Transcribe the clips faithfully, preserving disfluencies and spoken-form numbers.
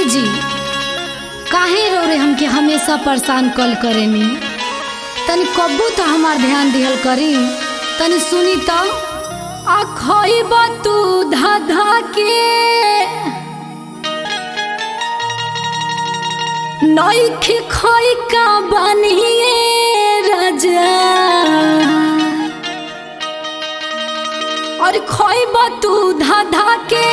जी काहे रो रे हमके हमेशा परेशान कल करेनी। तनी कब्बू तो हमार ध्यान दिहल करी। तनी सुनी तो आ खइब तू धा धा के नइखे खइ का बनिए राजा और खइब तू धा धा के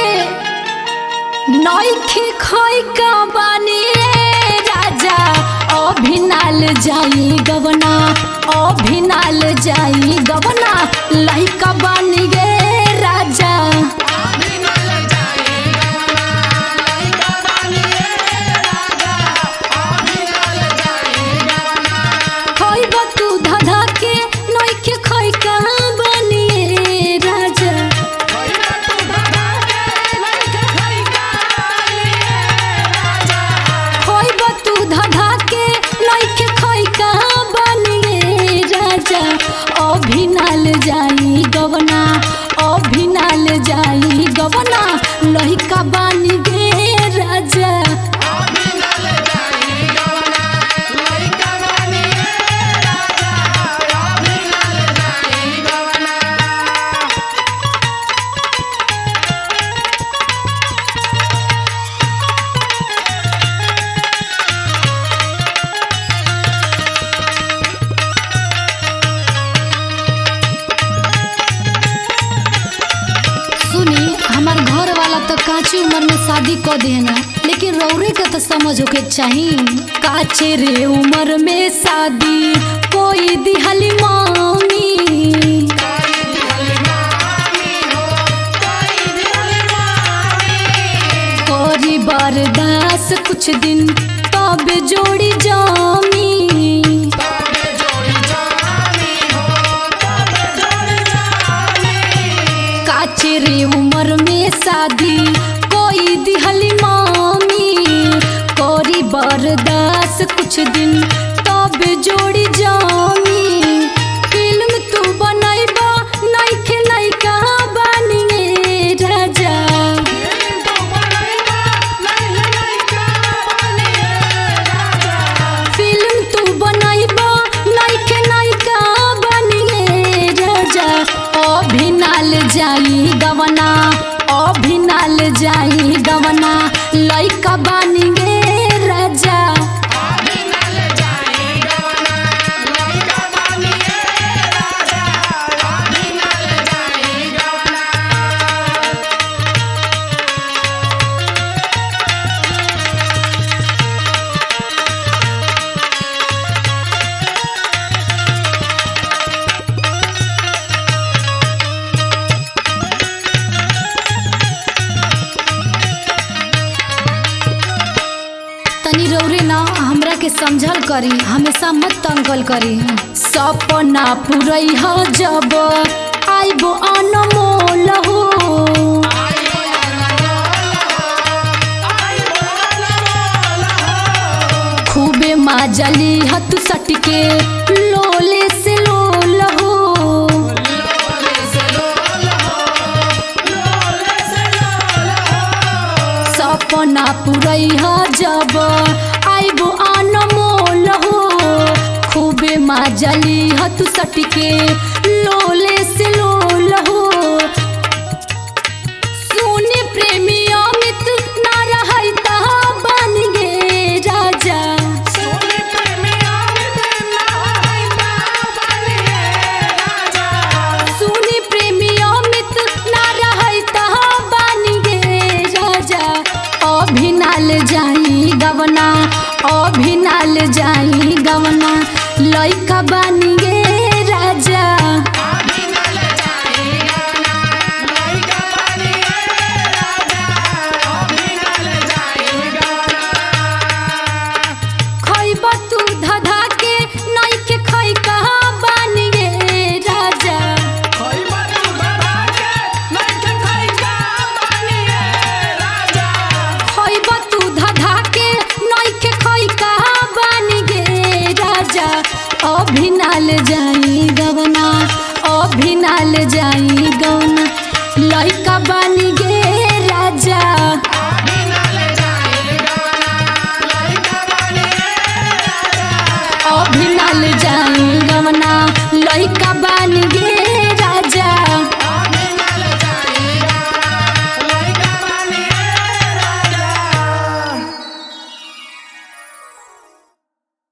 नइखे खइ का बनिए राजा अभिनाल जाई गवना अभिनाल जाई गवना लइका बनी गे राजा खइब तू धाधा के नइखे खइ का बनिए राजा खइब तू धाधा के नइखे खइ का बनिए राजा अभिनाल जाई गवना अभिनाल जाई गवना लइका बनी गे राजा हमार घर वाला तो काची उम्र में शादी कर देना, लेकिन रौरे का तो समझ होके चाहिए। काचे रे उम्र में शादी कोई दिहली मामी कोरी बर्दास कुछ दिन तब जोड़ी जामी काचे रे उम्र में शादी कोई दिहली मामी कोरी बर्दास कुछ दिन तब जोड़ी जामी फिल्म तू बनैबा नइखे नइका बनिए राजा फिल्म तू बनैबा नइखे नइका बनिए राजा अभिनाल जाई गवना अभिनाल जाई गवना लइका बनी गे राजा तनी रौरे ना हमरा के समझल करी, हमेशा मत तंगल करी। सपना पुरई हो जब आइबो अनमोल हो खूबे माजली हतु सटके लोले से लोल हो सपना पुरई हो जब आइबो अनमोल हो खूबे माजली हतु सटके लोले